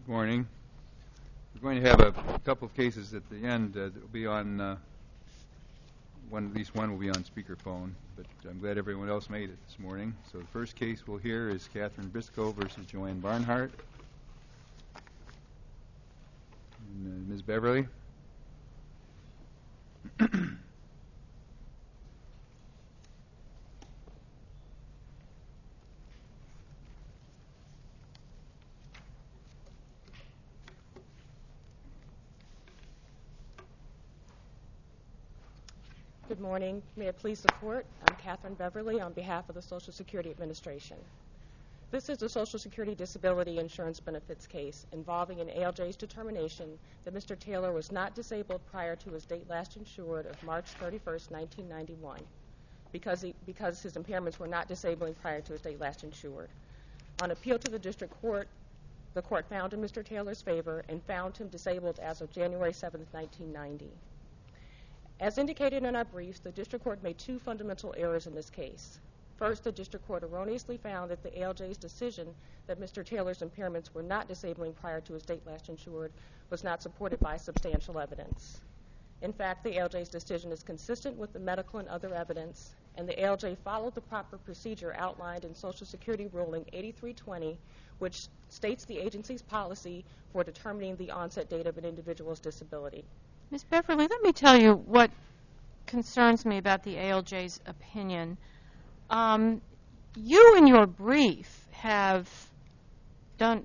Good morning. We're going to have a couple of cases at the end that will be on, at least one will be on speakerphone, but I'm glad everyone else made it this morning. So the first case we'll hear is Catherine Briscoe versus Joanne Barnhart. And, Ms. Beverly. Good morning. May it please the Court, I'm Catherine Beverly on behalf of the Social Security Administration. This is a Social Security Disability Insurance Benefits case involving an ALJ's determination that Mr. Taylor was not disabled prior to his date last insured of March 31st, 1991, because his impairments were not disabling prior to his date last insured. On appeal to the District Court, the Court found in Mr. Taylor's favor and found him disabled as of January 7th, 1990. As indicated in our briefs, the District Court made two fundamental errors in this case. First, the District Court erroneously found that the ALJ's decision that Mr. Taylor's impairments were not disabling prior to his date last insured was not supported by substantial evidence. In fact, the ALJ's decision is consistent with the medical and other evidence, and the ALJ followed the proper procedure outlined in Social Security Ruling 8320, which states the agency's policy for determining the onset date of an individual's disability. Ms. Beverly, let me tell you what concerns me about the ALJ's opinion. You in your brief have done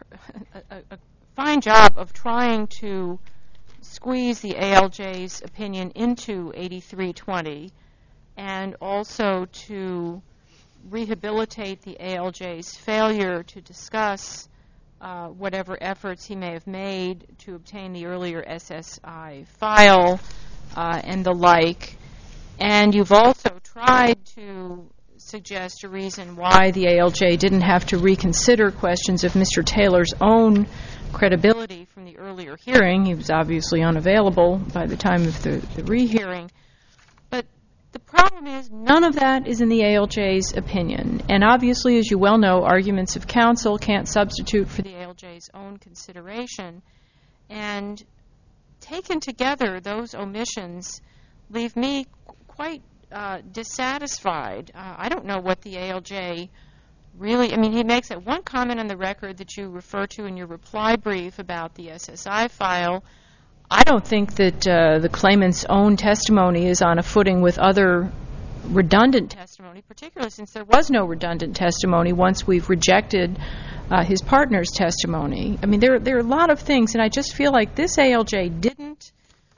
a fine job of trying to squeeze the ALJ's opinion into 8320 and also to rehabilitate the ALJ's failure to discuss whatever efforts he may have made to obtain the earlier SSI file and the like. And you've also tried to suggest a reason why the ALJ didn't have to reconsider questions of Mr. Taylor's own credibility from the earlier hearing. He was obviously unavailable by the time of the rehearing. But the problem is none of that is in the ALJ's opinion. And obviously, as you well know, arguments of counsel can't substitute for the ALJ's own consideration. And taken together, those omissions leave me quite dissatisfied. I don't know what the ALJ really, he makes that one comment on the record that you refer to in your reply brief about the SSI file. I don't think that the claimant's own testimony is on a footing with other redundant testimony, particularly since there was no redundant testimony once we've rejected his partner's testimony. There are a lot of things, and I just feel like this ALJ didn't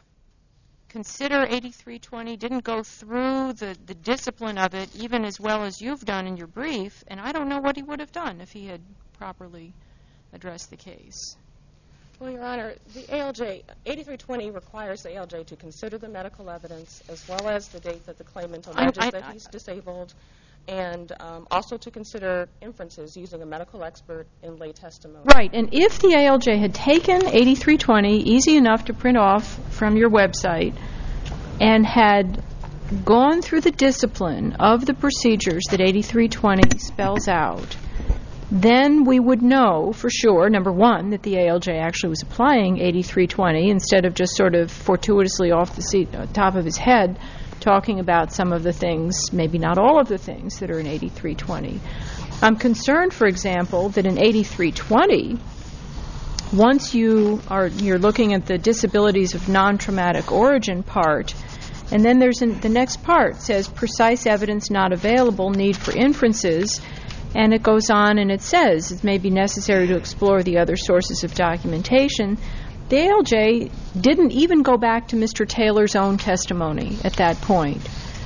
consider 8320, didn't go through the discipline of it even as well as you've done in your brief, and I don't know what he would have done if he had properly addressed the case. Well, Your Honor, the ALJ, 8320 requires the ALJ to consider the medical evidence as well as the date that the claimant alleges that he's disabled, and also to consider inferences using a medical expert in lay testimony. Right, and if the ALJ had taken 8320, easy enough to print off from your website, and had gone through the discipline of the procedures that 8320 spells out, then we would know for sure, number one, that the ALJ actually was applying 8320 instead of just sort of fortuitously off the top of his head talking about some of the things, maybe not all of the things, that are in 8320. I'm concerned, for example, that in 8320, once you're looking at the disabilities of non-traumatic origin part, and then there's the next part says precise evidence not available, need for inferences, and it goes on and it says it may be necessary to explore the other sources of documentation. The ALJ didn't even go back to Mr. Taylor's own testimony at that point.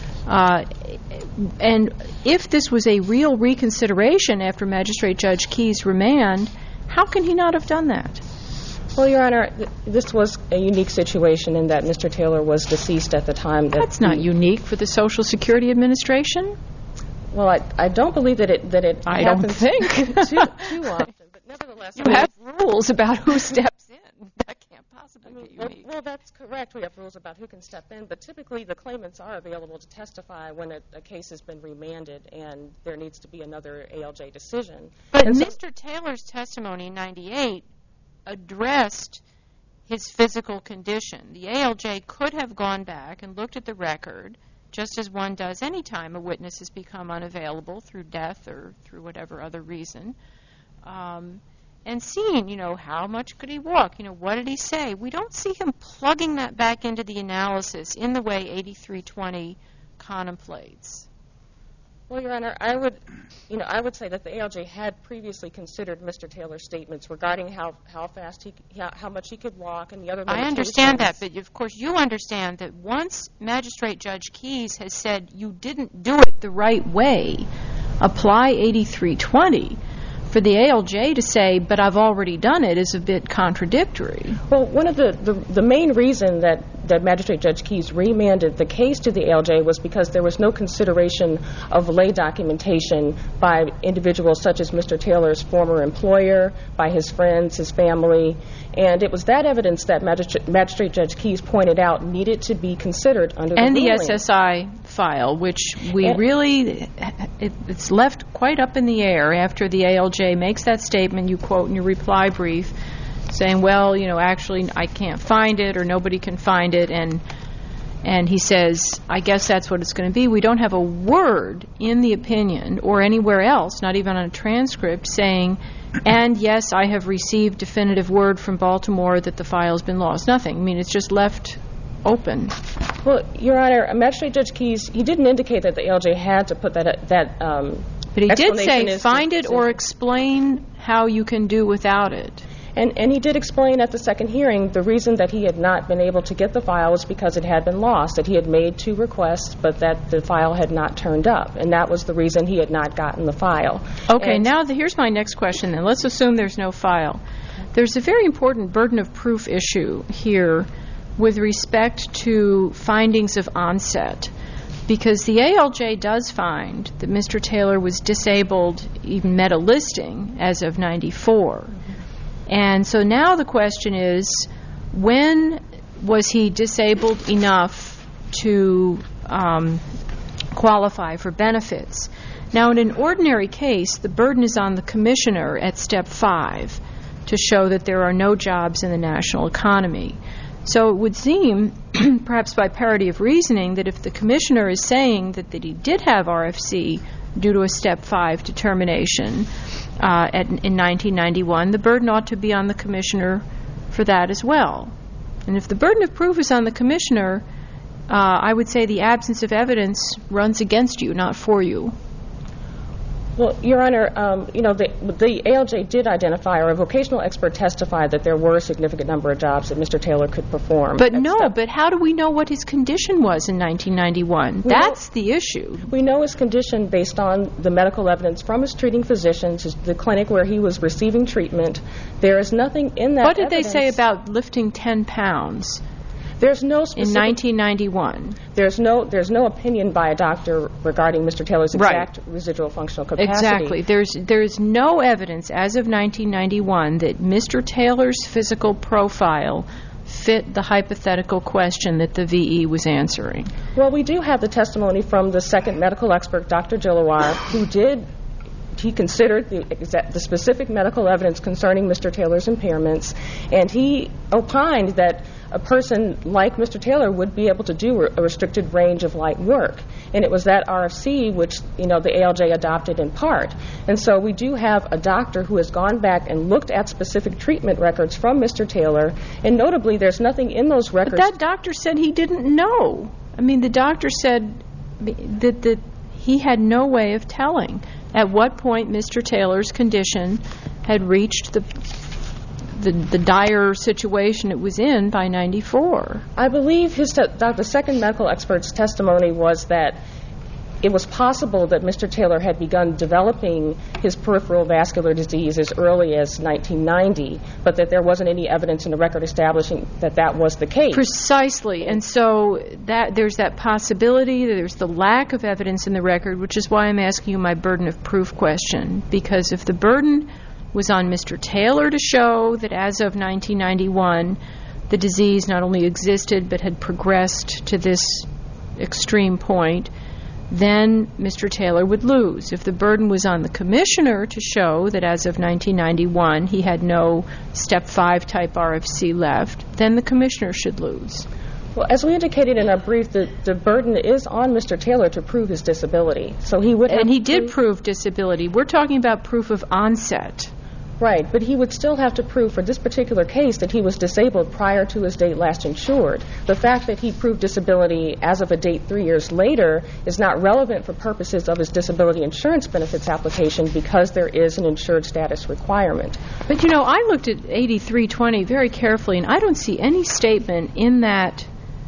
And if this was a real reconsideration after Magistrate Judge Keyes' remand, how can he not have done that? Well, Your Honor, this was a unique situation in that Mr. Taylor was deceased at the time. That's not unique for the Social Security Administration. Well, I don't believe that it I don't think. too often, but nevertheless. You have rules about who steps in. That can't possibly be unique. Well, that's correct. We have rules about who can step in, but typically the claimants are available to testify when a case has been remanded and there needs to be another ALJ decision. But Mr. Taylor's testimony in 98 addressed his physical condition. The ALJ could have gone back and looked at the record, just as one does any time a witness has become unavailable through death or through whatever other reason, and seen, how much could he walk? What did he say? We don't see him plugging that back into the analysis in the way 8320 contemplates. Well, Your Honor, I would say that the ALJ had previously considered Mr. Taylor's statements regarding how much he could walk and the other limitations. I understand that, but of course you understand that once Magistrate Judge Keyes has said you didn't do it the right way, apply 8320, for the ALJ to say, but I've already done it, is a bit contradictory. Well, one of the main reason that Magistrate Judge Keyes remanded the case to the ALJ was because there was no consideration of lay documentation by individuals such as Mr. Taylor's former employer, by his friends, his family, and it was that evidence that Magistrate Judge Keyes pointed out needed to be considered under the ruling. And the SSI file, which it's left quite up in the air after the ALJ makes that statement you quote in your reply brief, saying, well, actually I can't find it or nobody can find it, and he says, I guess that's what it's going to be. We don't have a word in the opinion or anywhere else, not even on a transcript, saying, and yes, I have received definitive word from Baltimore that the file's been lost. Nothing. I mean, it's just left open. Well, Your Honor, Magistrate Judge Keyes, he didn't indicate that the ALJ had to put that but he did say, find it or explain how you can do without it. And he did explain at the second hearing the reason that he had not been able to get the file was because it had been lost, that he had made 2 requests, but that the file had not turned up. And that was the reason he had not gotten the file. Okay, now here's my next question then. Let's assume there's no file. There's a very important burden of proof issue here with respect to findings of onset, because the ALJ does find that Mr. Taylor was disabled, even met a listing, as of 94. And so now the question is, when was he disabled enough to qualify for benefits? Now, in an ordinary case, the burden is on the commissioner at step 5 to show that there are no jobs in the national economy. So it would seem, perhaps by parity of reasoning, that if the commissioner is saying that he did have RFC due to a step 5 determination in 1991, the burden ought to be on the commissioner for that as well. And if the burden of proof is on the commissioner, I would say the absence of evidence runs against you, not for you. Well, Your Honor, the ALJ did identify, or a vocational expert testified, that there were a significant number of jobs that Mr. Taylor could perform. But but how do we know what his condition was in 1991? That's the issue. We know his condition based on the medical evidence from his treating physicians, the clinic where he was receiving treatment. There is nothing in that What did they say about lifting 10 pounds? There's no specific, in 1991. There's no opinion by a doctor regarding Mr. Taylor's exact residual functional capacity. Exactly. There's no evidence as of 1991 that Mr. Taylor's physical profile fit the hypothetical question that the VE was answering. Well, we do have the testimony from the second medical expert, Dr. Gilloir, he considered the specific medical evidence concerning Mr. Taylor's impairments, and he opined that a person like Mr. Taylor would be able to do a restricted range of light work. And it was that RFC which, the ALJ adopted in part. And so we do have a doctor who has gone back and looked at specific treatment records from Mr. Taylor, and notably there's nothing in those records. But that doctor said he didn't know. I mean, the doctor said that he had no way of telling at what point Mr. Taylor's condition had reached the dire situation it was in by 94. I believe the second medical expert's testimony was that it was possible that Mr. Taylor had begun developing his peripheral vascular disease as early as 1990, but that there wasn't any evidence in the record establishing that that was the case. Precisely. And so there's that possibility, there's the lack of evidence in the record, which is why I'm asking you my burden of proof question. Because if the burden was on Mr. Taylor to show that as of 1991 the disease not only existed but had progressed to this extreme point, then Mr. Taylor would lose. If the burden was on the commissioner to show that as of 1991 he had no Step 5 type RFC left, then the commissioner should lose. Well, as we indicated in our brief, the burden is on Mr. Taylor to prove his disability. So he would have and he did prove disability. We're talking about proof of onset. Right, but he would still have to prove for this particular case that he was disabled prior to his date last insured. The fact that he proved disability as of a date 3 years later is not relevant for purposes of his disability insurance benefits application because there is an insured status requirement. But, you know, I looked at 8320 very carefully, and I don't see any statement in that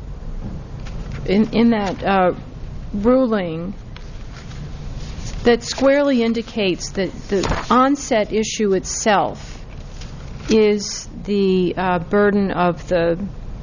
ruling that squarely indicates that the onset issue itself is the burden of the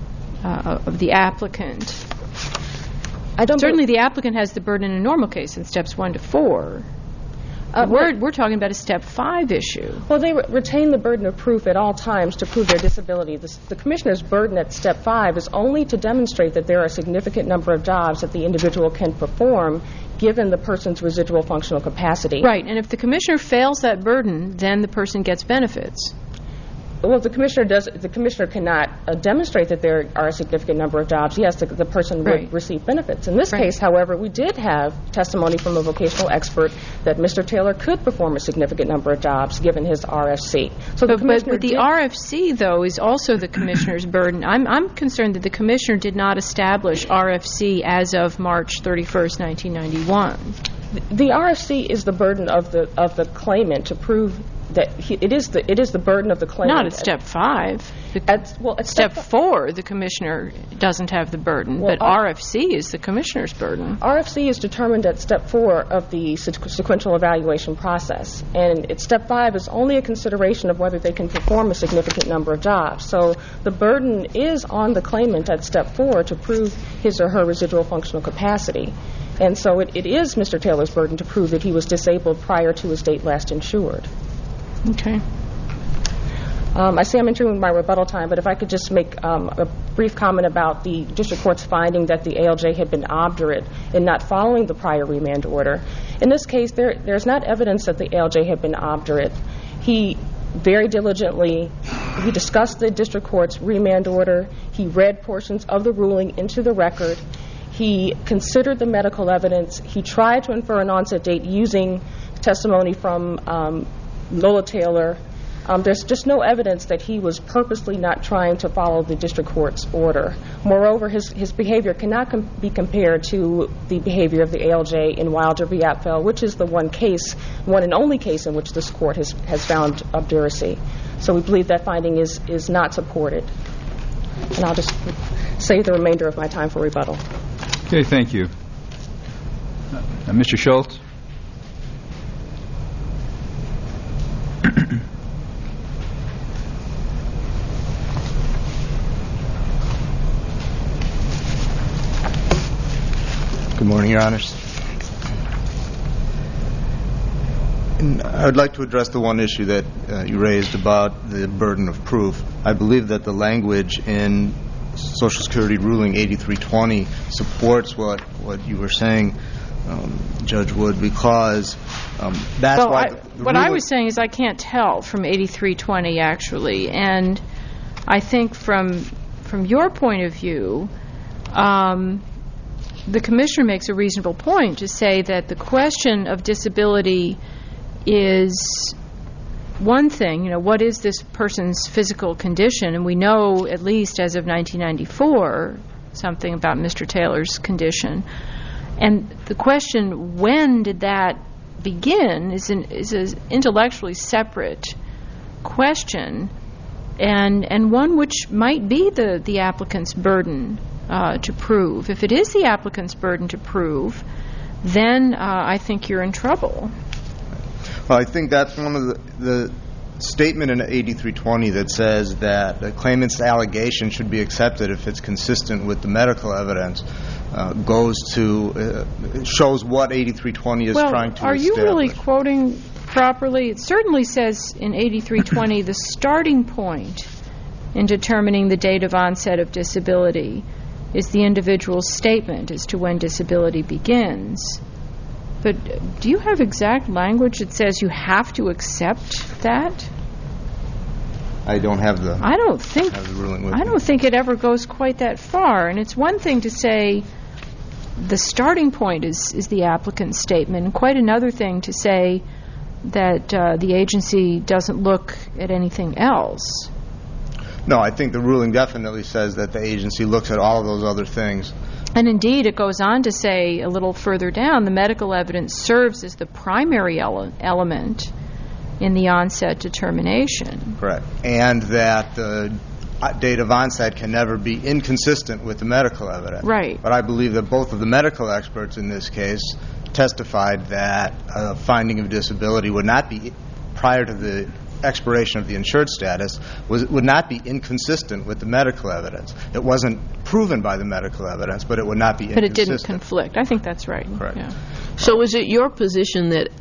applicant. Certainly the applicant has the burden in a normal case in Steps 1 to 4. We're talking about a Step 5 issue. Well, they retain the burden of proof at all times to prove their disability. The commissioner's burden at Step 5 is only to demonstrate that there are a significant number of jobs that the individual can perform given the person's residual functional capacity. Right, and if the commissioner fails that burden, then the person gets benefits. Well, the commissioner cannot demonstrate that there are a significant number of jobs. Yes, the person would receive benefits. In this case, however, we did have testimony from a vocational expert that Mr. Taylor could perform a significant number of jobs given his RFC. So but the RFC, though, is also the commissioner's burden. I'm concerned that the commissioner did not establish RFC as of March 31st, 1991. The RFC is the burden of the claimant to prove that it is the burden of the claimant. Not at Step 5. At Step 4, the commissioner doesn't have the burden, but RFC is the commissioner's burden. RFC is determined at Step 4 of the sequential evaluation process, and at Step 5 is only a consideration of whether they can perform a significant number of jobs. So the burden is on the claimant at Step 4 to prove his or her residual functional capacity. And so it is Mr. Taylor's burden to prove that he was disabled prior to his date last insured. Okay. I see I'm entering my rebuttal time, but if I could just make a brief comment about the district court's finding that the ALJ had been obdurate in not following the prior remand order. In this case, there's not evidence that the ALJ had been obdurate. He very diligently, he discussed the district court's remand order. He read portions of the ruling into the record. He considered the medical evidence. He tried to infer an onset date using testimony from Lola Taylor. There's just no evidence that he was purposely not trying to follow the district court's order. Moreover, his behavior cannot be compared to the behavior of the ALJ in Wilder v. Apfel, which is the one and only case in which this court has found obduracy. So we believe that finding is not supported. And I'll just save the remainder of my time for rebuttal. Okay, thank you. Mr. Schultz? Good morning, Your Honors. And I would like to address the one issue that you raised about the burden of proof. I believe that the language in Social Security ruling 8320 supports what you were saying, Judge Wood, because that's why... What I was saying is I can't tell from 8320, actually. And I think from your point of view, the commissioner makes a reasonable point to say that the question of disability is one thing. You know, what is this person's physical condition? And we know, at least as of 1994, something about Mr. Taylor's condition. And the question, when did that begin, is an intellectually separate question, and one which might be the applicant's burden to prove. If it is the applicant's burden to prove, then I think you're in trouble. Well, I think that's one of the statement in 8320 that says that the claimant's allegation should be accepted if it's consistent with the medical evidence shows what 8320 is trying to establish. Are you really quoting properly? It certainly says in 8320 the starting point in determining the date of onset of disability is the individual's statement as to when disability begins. But do you have exact language that says you have to accept that? I don't have the I don't think have the ruling with I me. don't think it ever goes quite that far. And it's one thing to say the starting point is the applicant's statement, and quite another thing to say that the agency doesn't look at anything else. No, I think the ruling definitely says that the agency looks at all of those other things. And indeed, it goes on to say a little further down, the medical evidence serves as the primary element in the onset determination. Correct. And that the date of onset can never be inconsistent with the medical evidence. Right. But I believe that both of the medical experts in this case testified that a finding of disability would not be, prior to the expiration of the insured status, would not be inconsistent with the medical evidence. It wasn't proven by the medical evidence, but it would not be But inconsistent. it didn't conflict. I think that's right. Correct. Yeah. So is it your position that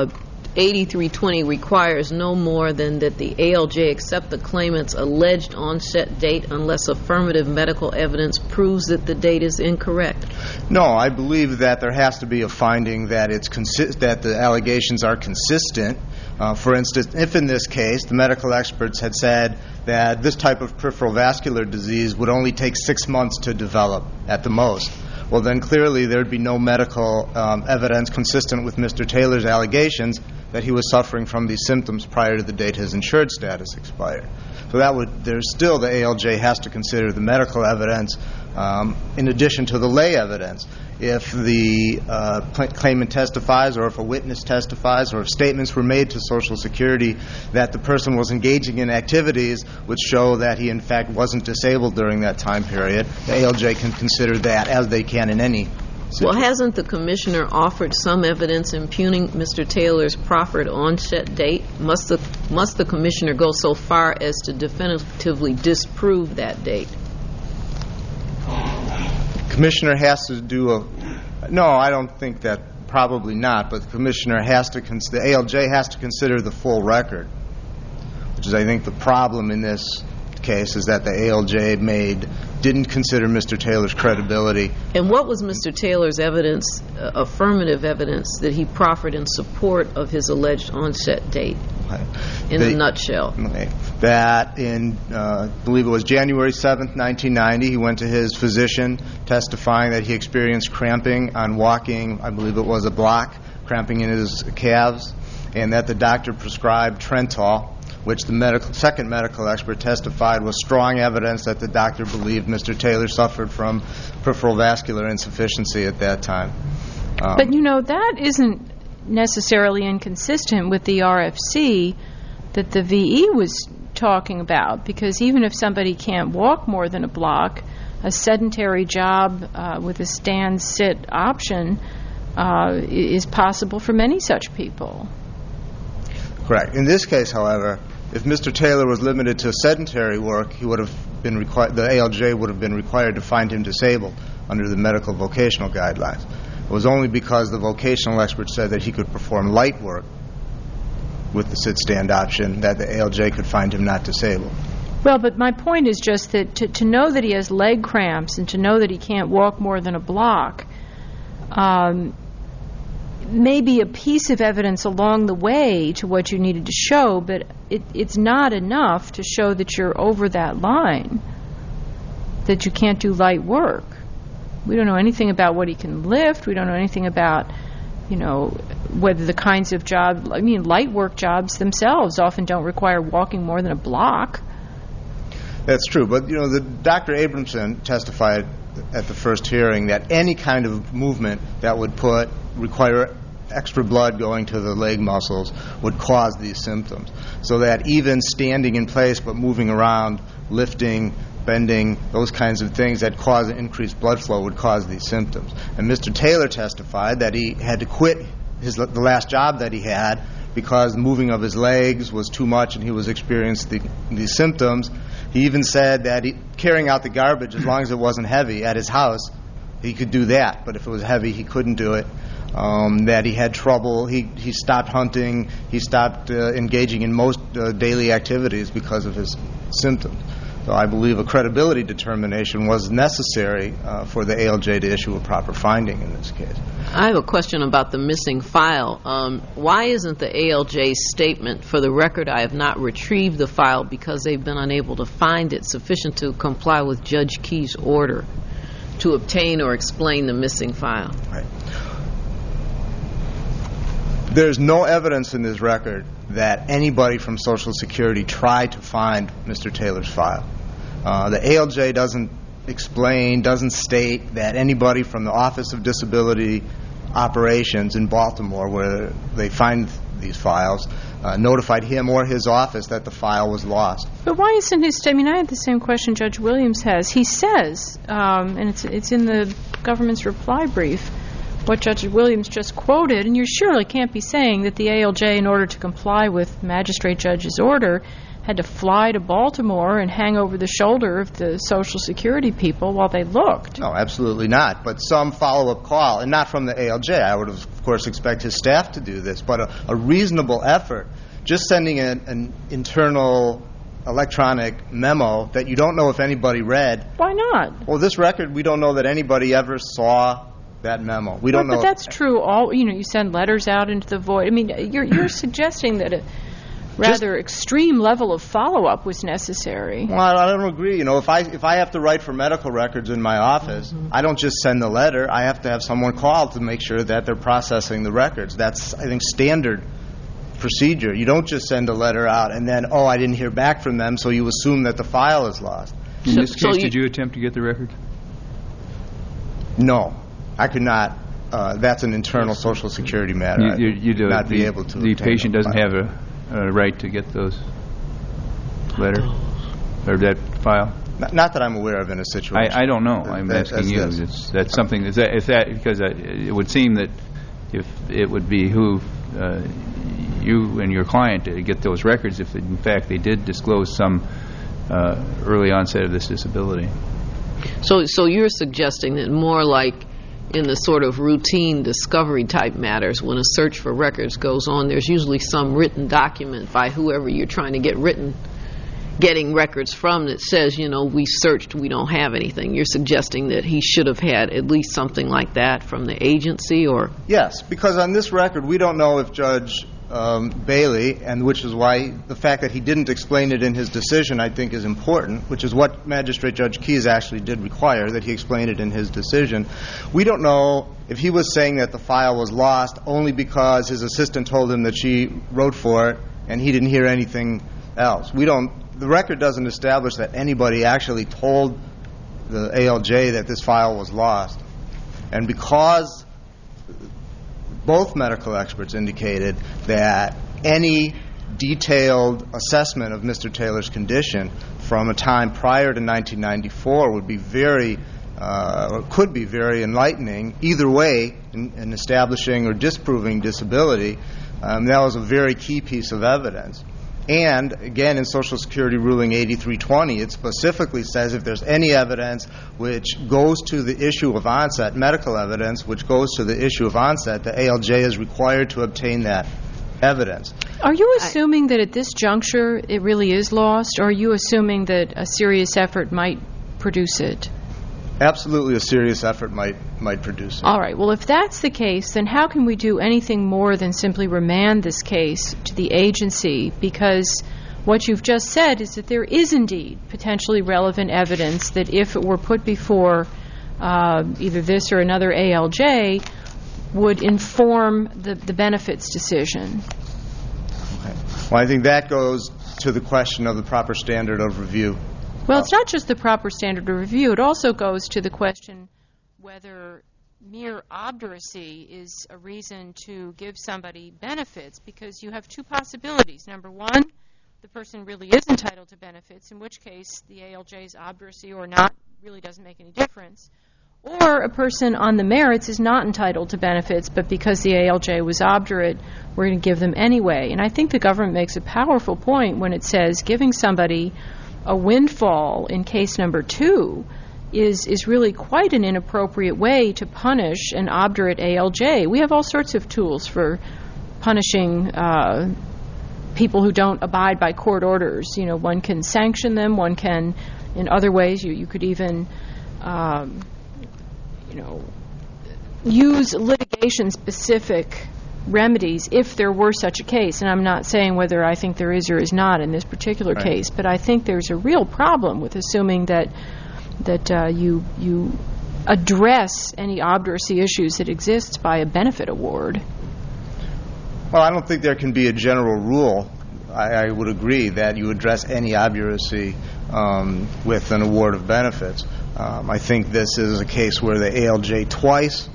8320 requires no more than that the ALJ accept the claimant's alleged onset date unless affirmative medical evidence proves that the date is incorrect? No, I believe that there has to be a finding that that the allegations are consistent. For instance, if in this case the medical experts had said that this type of peripheral vascular disease would only take 6 months to develop at the most, well then clearly there would be no medical evidence consistent with Mr. Taylor's allegations that he was suffering from these symptoms prior to the date his insured status expired. So there's still the ALJ has to consider the medical evidence in addition to the lay evidence. If the claimant testifies, or if a witness testifies, or if statements were made to Social Security that the person was engaging in activities which show that he in fact wasn't disabled during that time period, the ALJ can consider that, as they can in any situation. Well, hasn't the commissioner offered some evidence impugning Mr. Taylor's proffered onset date? Must the commissioner go so far as to definitively disprove that date? Commissioner has to do no, I don't think that, probably not, but the commissioner has to, the ALJ has to consider the full record, which is I think the problem in this case is that the ALJ didn't consider Mr. Taylor's credibility. And what was Mr. Taylor's evidence, affirmative evidence, that he proffered in support of his alleged onset date? In a nutshell. That in, I believe it was January 7th, 1990, he went to his physician testifying that he experienced cramping on walking, I believe it was a block, cramping in his calves, and that the doctor prescribed Trentol, which the second medical expert testified was strong evidence that the doctor believed Mr. Taylor suffered from peripheral vascular insufficiency at that time. But that isn't necessarily inconsistent with the RFC that the VE was talking about, because even if somebody can't walk more than a block, a sedentary job with a stand-sit option is possible for many such people. Correct. In this case, however, if Mr. Taylor was limited to sedentary work, he would have been required. The ALJ would have been required to find him disabled under the medical vocational guidelines. It was only because the vocational expert said that he could perform light work with the sit-stand option that the ALJ could find him not disabled. Well, but my point is just that to know that he has leg cramps and to know that he can't walk more than a block may be a piece of evidence along the way to what you needed to show, but it's not enough to show that you're over that line, that you can't do light work. We don't know anything about what he can lift. We don't know anything about, whether the kinds of jobs, light work jobs themselves often don't require walking more than a block. That's true, but the Dr. Abramson testified at the first hearing that any kind of movement that would require extra blood going to the leg muscles would cause these symptoms. So that even standing in place but moving around, lifting, bending, those kinds of things that cause increased blood flow would cause these symptoms. And Mr. Taylor testified that he had to quit the last job that he had because moving of his legs was too much and he was experiencing these symptoms. He even said that carrying out the garbage, as long as it wasn't heavy, at his house, he could do that. But if it was heavy, he couldn't do it. That he had trouble. He stopped hunting. He stopped engaging in most daily activities because of his symptoms. So I believe a credibility determination was necessary for the ALJ to issue a proper finding in this case. I have a question about the missing file. Why isn't the ALJ's statement, "For the record, I have not retrieved the file because they've been unable to find it," sufficient to comply with Judge Key's order to obtain or explain the missing file? Right. There's no evidence in this record that anybody from Social Security tried to find Mr. Taylor's file. The ALJ doesn't explain, doesn't state that anybody from the Office of Disability Operations in Baltimore, where they find these files, notified him or his office that the file was lost. But why isn't his statement? I mean, I had the same question Judge Williams has. He says, and it's in the government's reply brief, what Judge Williams just quoted, and you surely can't be saying that the ALJ, in order to comply with Magistrate Judge's order, had to fly to Baltimore and hang over the shoulder of the Social Security people while they looked. No, absolutely not. But some follow-up call, and not from the ALJ. I would, of course, expect his staff to do this, but a reasonable effort, just sending an internal electronic memo that you don't know if anybody read. Why not? Well, this record, we don't know that anybody ever saw that memo. We don't know. But that's true. You send letters out into the void. I mean, you're suggesting that a rather extreme level of follow-up was necessary. Well, I don't agree. If I have to write for medical records in my office, I don't just send the letter. I have to have someone call to make sure that they're processing the records. That's, I think, standard procedure. You don't just send a letter out and then, I didn't hear back from them, so you assume that the file is lost. In this case, did you attempt to get the record? No, I could not. That's an internal Social Security matter. You do not be able to. The patient doesn't have a right to get those letters or that file. Not that I'm aware of in a situation. I don't know. I'm asking you. That's something. Because it would seem that if it would behoove you and your client to get those records if in fact they did disclose some early onset of this disability. So you're suggesting that more like in the sort of routine discovery type matters, when a search for records goes on, there's usually some written document by whoever you're trying to getting records from that says, we searched, we don't have anything. You're suggesting that he should have had at least something like that from the agency, or? Yes, because on this record, we don't know if Judge Bailey, and which is why the fact that he didn't explain it in his decision, I think, is important, which is what Magistrate Judge Keyes actually did require, that he explain it in his decision. We don't know if he was saying that the file was lost only because his assistant told him that she wrote for it and he didn't hear anything else. The record doesn't establish that anybody actually told the ALJ that this file was lost. And because both medical experts indicated that any detailed assessment of Mr. Taylor's condition from a time prior to 1994 would be could be very enlightening either way in establishing or disproving disability. That was a very key piece of evidence. And, again, in Social Security ruling 8320, it specifically says if there's any evidence which goes to the issue of onset, medical evidence which goes to the issue of onset, the ALJ is required to obtain that evidence. Are you assuming that at this juncture it really is lost, or are you assuming that a serious effort might produce it? Absolutely, a serious effort might produce it. All right. Well, if that's the case, then how can we do anything more than simply remand this case to the agency? Because what you've just said is that there is indeed potentially relevant evidence that if it were put before either this or another ALJ would inform the benefits decision. Okay. Well, I think that goes to the question of the proper standard of review. Well, it's not just the proper standard of review. It also goes to the question whether mere obduracy is a reason to give somebody benefits, because you have two possibilities. Number one, the person really is entitled to benefits, in which case the ALJ's obduracy or not really doesn't make any difference. Or a person on the merits is not entitled to benefits, but because the ALJ was obdurate, we're going to give them anyway. And I think the government makes a powerful point when it says giving somebody a windfall in case number 2 is really quite an inappropriate way to punish an obdurate ALJ. We have all sorts of tools for punishing people who don't abide by court orders. One can sanction them. One can, in other ways, you could even, use litigation-specific remedies if there were such a case. And I'm not saying whether I think there is or is not in this particular case, but I think there's a real problem with assuming that you address any obduracy issues that exist by a benefit award. Well, I don't think there can be a general rule. I would agree that you address any obduracy with an award of benefits. I think this is a case where the ALJ twice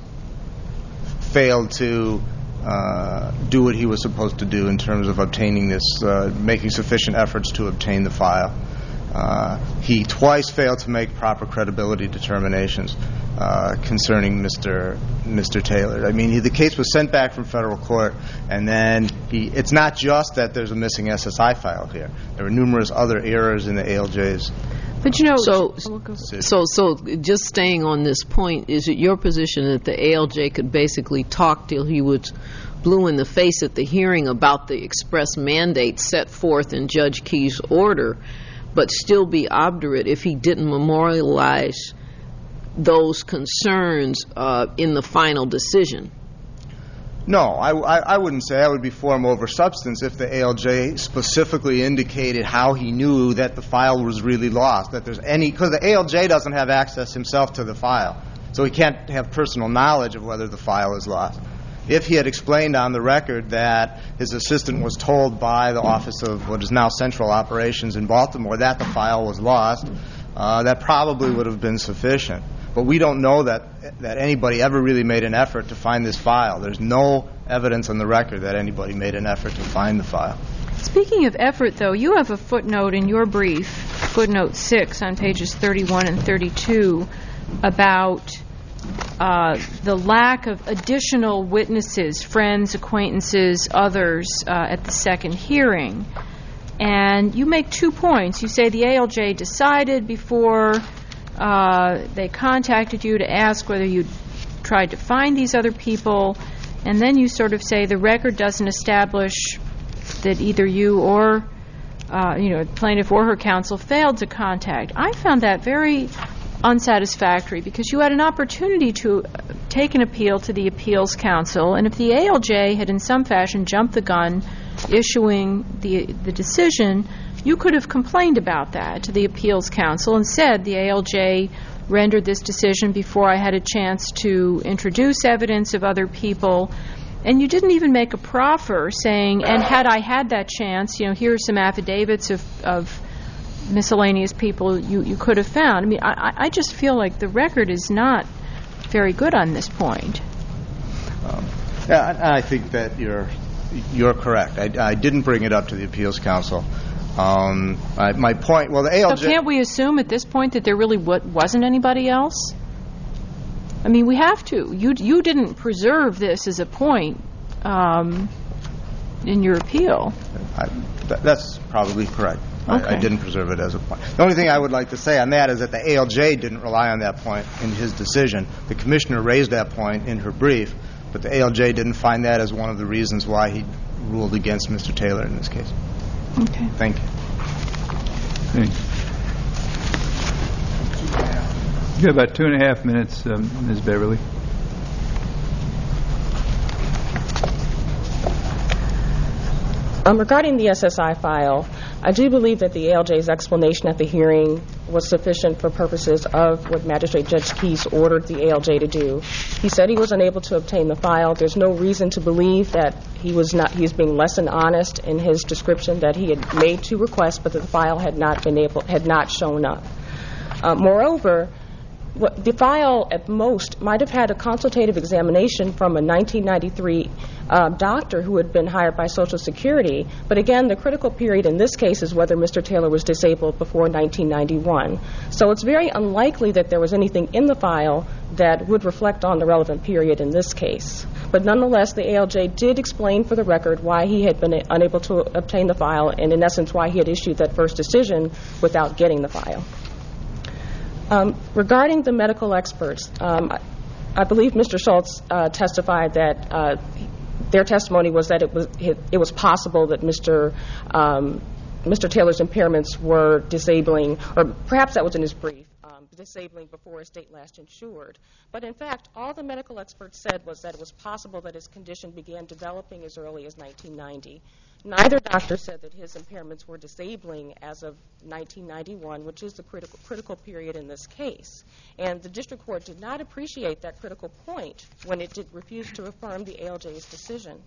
failed to do what he was supposed to do in terms of obtaining this, making sufficient efforts to obtain the file. He twice failed to make proper credibility determinations concerning Mr. Taylor. I mean, the case was sent back from federal court, and then it's not just that there's a missing SSI file here. There were numerous other errors in the ALJ's. But So just staying on this point, is it your position that the ALJ could basically talk till he was blue in the face at the hearing about the express mandate set forth in Judge Key's order, but still be obdurate if he didn't memorialize those concerns in the final decision? No, I wouldn't say that would be form over substance if the ALJ specifically indicated how he knew that the file was really lost, that there's any, because the ALJ doesn't have access himself to the file, so he can't have personal knowledge of whether the file is lost. If he had explained on the record that his assistant was told by the Office of what is now Central Operations in Baltimore that the file was lost, that probably would have been sufficient. But we don't know that anybody ever really made an effort to find this file. There's no evidence on the record that anybody made an effort to find the file. Speaking of effort, though, you have a footnote in your brief, footnote 6 on pages 31 and 32, about the lack of additional witnesses, friends, acquaintances, others, at the second hearing. And you make 2 points. You say the ALJ decided before they contacted you to ask whether you tried to find these other people, and then you sort of say the record doesn't establish that either you or plaintiff or her counsel failed to contact. I found that very unsatisfactory because you had an opportunity to take an appeal to the appeals council, and if the ALJ had in some fashion jumped the gun issuing the decision, you could have complained about that to the appeals council and said the ALJ rendered this decision before I had a chance to introduce evidence of other people. And you didn't even make a proffer saying, and had I had that chance, here are some affidavits of miscellaneous people you could have found. I mean, I just feel like the record is not very good on this point. I think that you're correct. I didn't bring it up to the appeals council. My point, well, the ALJ... So can't we assume at this point that there really wasn't anybody else? I mean, we have to. You didn't preserve this as a point in your appeal. That's probably correct. Okay. I didn't preserve it as a point. The only thing I would like to say on that is that the ALJ didn't rely on that point in his decision. The commissioner raised that point in her brief, but the ALJ didn't find that as one of the reasons why he ruled against Mr. Taylor in this case. Okay. Thank you. Thanks. You have about 2.5 minutes, Ms. Beverly. Regarding the SSI file, I do believe that the ALJ's explanation at the hearing was sufficient for purposes of what Magistrate Judge Keyes ordered the ALJ to do. He said he was unable to obtain the file. There's no reason to believe that he's being less than honest in his description that he had made 2 requests, but that the file had not shown up. Moreover, the file at most might have had a consultative examination from a 1993 doctor who had been hired by Social Security. But again, the critical period in this case is whether Mr. Taylor was disabled before 1991. So it's very unlikely that there was anything in the file that would reflect on the relevant period in this case. But nonetheless, the ALJ did explain for the record why he had been unable to obtain the file, and in essence why he had issued that first decision without getting the file. Regarding the medical experts, I believe Mr. Schultz testified that their testimony was that it was possible that Mr. Taylor's impairments were disabling, or perhaps that was in his brief, disabling before his date last insured. But in fact, all the medical experts said was that it was possible that his condition began developing as early as 1990. Neither doctor said that his impairments were disabling as of 1991, which is the critical period in this case. And the district court did not appreciate that critical point when it did refuse to affirm the ALJ's decision.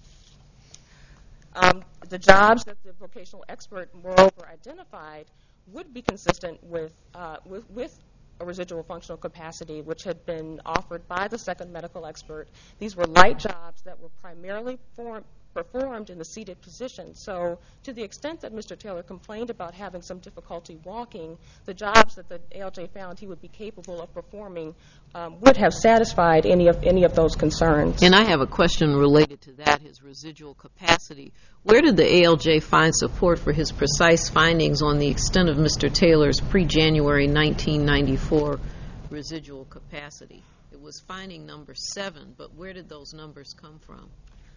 The jobs that the vocational expert moreover identified would be consistent with a residual functional capacity, which had been offered by the second medical expert. These were light jobs that were primarily performed in the seated position. So to the extent that Mr. Taylor complained about having some difficulty walking, the jobs that the ALJ found he would be capable of performing would have satisfied any of those concerns. And I have a question related to that, his residual capacity. Where did the ALJ find support for his precise findings on the extent of Mr. Taylor's pre-January 1994 residual capacity? It was finding number 7, but where did those numbers come from?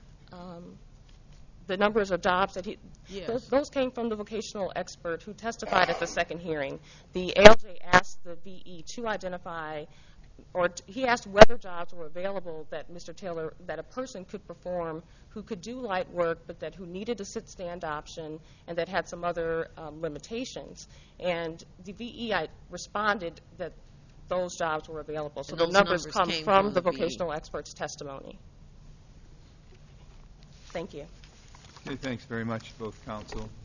The numbers of jobs that Yes. those came from the vocational expert who testified at the second hearing. The ALJ asked the VE to identify, or he asked whether jobs were available that Mr. Taylor, that a person could perform who could do light work, but that who needed a sit-stand option and that had some other limitations. And the VE responded that those jobs were available. So And the those numbers numbers come came from from the the VE. vocational expert's testimony. Thank you. Okay, thanks very much, both counsel.